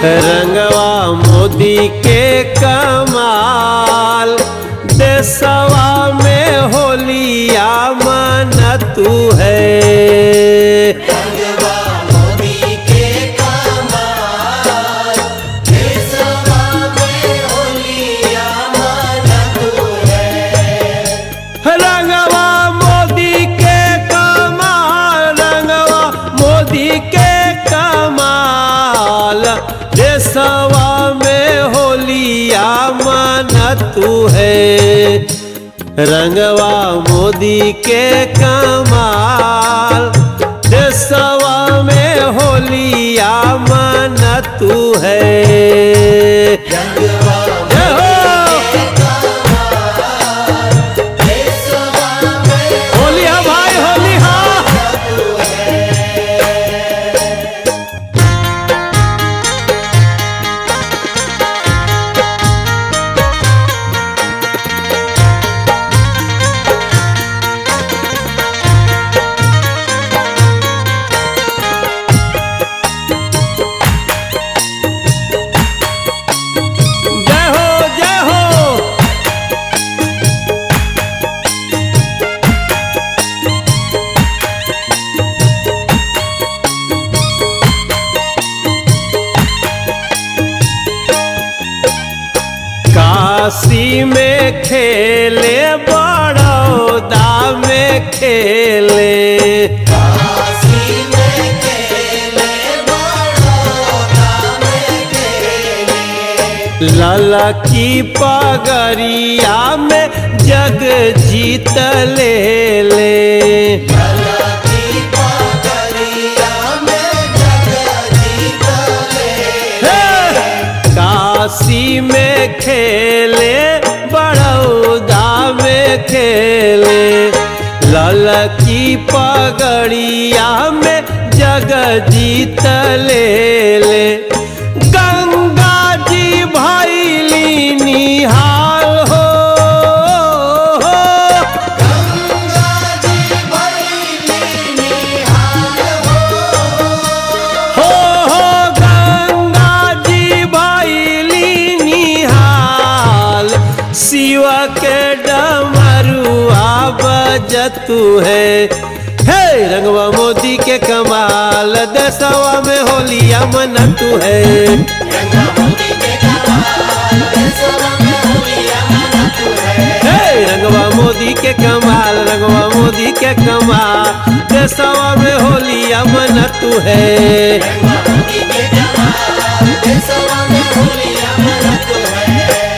रंगवा मोदी के कमाल, देशवा में होलिया मनतु है। रंगवा मोदी के कमाल, देशवा में होलिया मनतु है। रंगवा मोदी के कमाल, रंगवा मोदी के कमाल, देशवा में होलिया मनतु है। रंगवा मोदी के कमाल, देशवा में होलिया मनतु है। रंगवा मोदी के कमाल, देशवा में होली हा भाई होली हा। मनतु है। जय हो जय हो। काशी में खेले, बड़ौदा में खेले, काशी में खेले, बड़ौदा में खेले। लाला की पगड़िया में जग जीत ले ले। लाला की पगड़िया में जग जीत ले। काशी में खेले, बड़ौदा में खेले, लाल की पगड़िया में जग जीत ले ले। गंगा जी भैली निहाल हो, गंगा जी भैली निहाल हो गंगा जी भैली निहाल, शिव के डमरुआ बजतु है। हे रंगवा मोदी के कमाल, देशवा में होलिया मनतु है। रंगवा मोदी के कमाल, देशवा में होलिया मनतु है। हे रंगवा मोदी के कमाल, रंगवा मोदी के कमाल, देशवा में होलिया मनतु है। रंगवा मोदी के कमाल, देशवा में होलिया मनतु है।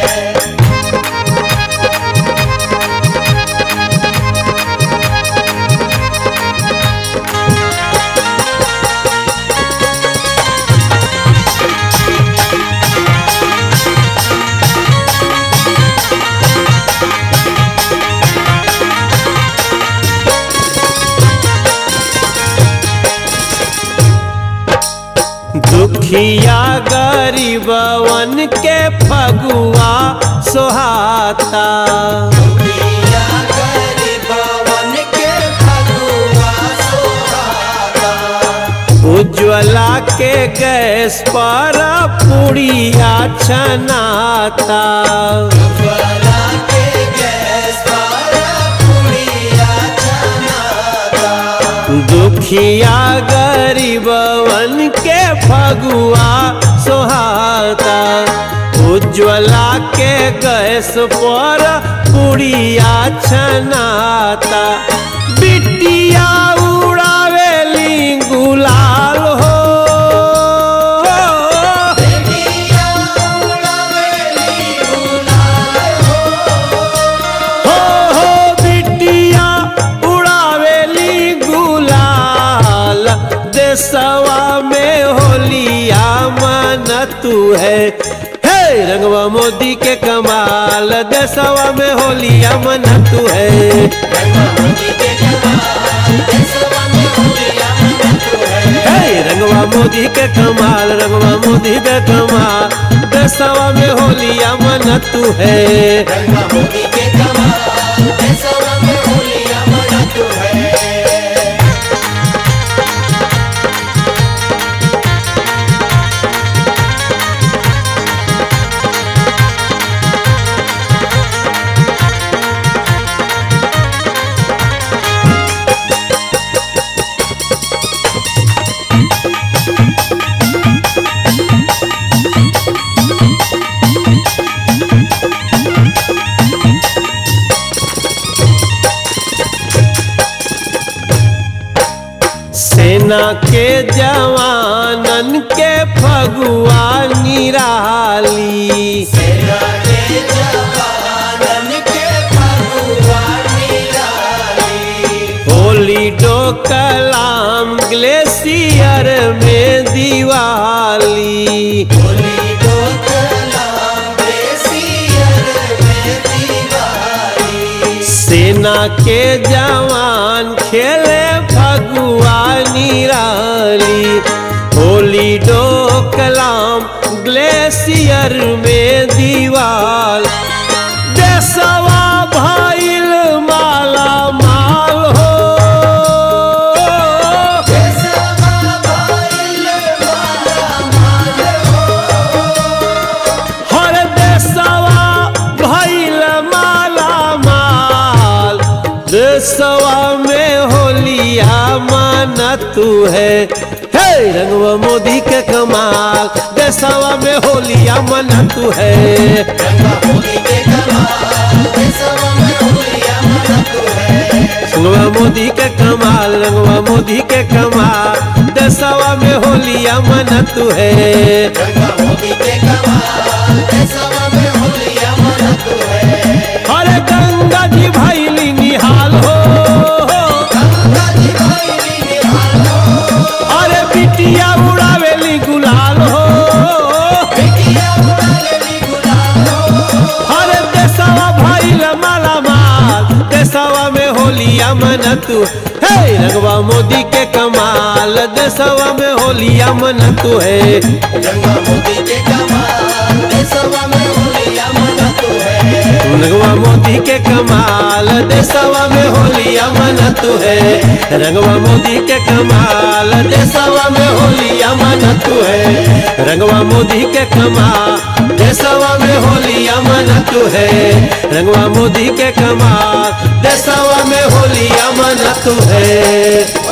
दुखिया गरीबवन के फगुआ सोहाता, दुखिया गरीबवन के फगुआ सोहाता। उज्ज्वला के गैस पर पुड़िया छनाता। उज्ज्वला के गैस पर पुड़िया छनाता। दुखिया गरीबवन के फगुआ सोहाता, उज्ज्वला के गैस पर पुड़िया छनाता। बिटिया उड़ावेली गुलाल हो, बेटिया उड़ावेली गुलाल हो बिटिया उड़ावेली गुलाल, देशवा में होलिया मनतु है। हे रंगवा मोदी के कमाल, देशवा में होलिया मनतु है। रंगवा मोदी के कमाल, देशवा में होलिया मनतु है। हे रंगवा मोदी के कमाल, रंगवा मोदी के कमाल, देशवा में होलिया मनतु है। रंगवा मोदी के कमाल, देशवा में होलिया मनतु है। सेना के जवानन के फगुआ निराली सेना के जवानन के फगुआ निराली होली डोकलाम ग्लेशियर में दिवाली होली डोकलाम ग्लेशियर में दिवाली सेना के जवान खेले फगुआ निराली होली डोकलाम ग्लेशियर में दीवाल देशवा भइल माला माल हो देशवा भइल माला माल हो हर देशवा भइल माला माल देशवा में होलिया माना तू है हे रंगवा मोदी के कमाल देशवा में होलिया माना तू है रंगवा मोदी के कमाल देशवा में होलिया माना तू है रंगवा मोदी के कमाल रंगवा मोदी के कमाल देशवा में होलिया माना तू है रंगवा मोदी के कमाल देशवा में होलिया माना तू है अरे गंगा जी भैली निहाल हो गंगा जी भैली निहाल हो अरे बिटिया उड़ावेली गुलाल हो बिटिया उड़ावेली गुलाल हो अरे देशवा भैल माला माल देशवा में होलिया मन तू हे रंगवा मोदी के कमाल देशवा में होलिया मन तू है रंगवा मोदी के कमाल देशवा में होलिया माना तू है रंगवा मोदी के कमाल देशवा में होलिया मन तू है रंगवा मोदी के कमाल देशवा में होलिया मन तू है रंगवा मोदी के कमाल देशवा में होलिया मन तू है रंगवा मोदी के कमाल देशवा में होलिया मन तू है।